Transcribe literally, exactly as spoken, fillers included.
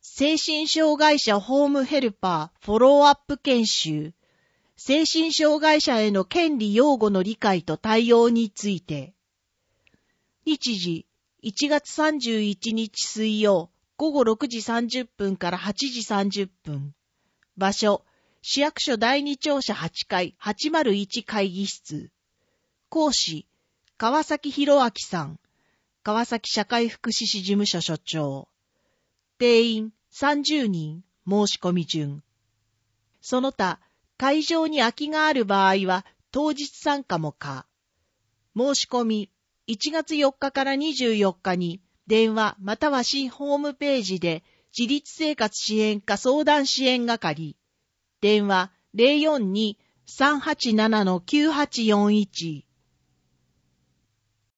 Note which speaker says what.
Speaker 1: 精神障害者ホームヘルパーフォローアップ研修、精神障害者への権利擁護の理解と対応について、日時いちがつさんじゅういちにち水曜午後ろくじさんじゅっぷんからはちじさんじゅっぷん、場所、市役所だいに庁舎はちかいはちまるいち会議室、講師、川崎博明さん、川崎社会福祉士事務所所長、定員さんじゅうにん、申し込み順。その他、会場に空きがある場合は当日参加も可。申し込み、いちがつよっかからにじゅうよっかに電話または新ホームページで自立生活支援課相談支援係、電話 ゼロよんに さんはちなな きゅうはちよんいち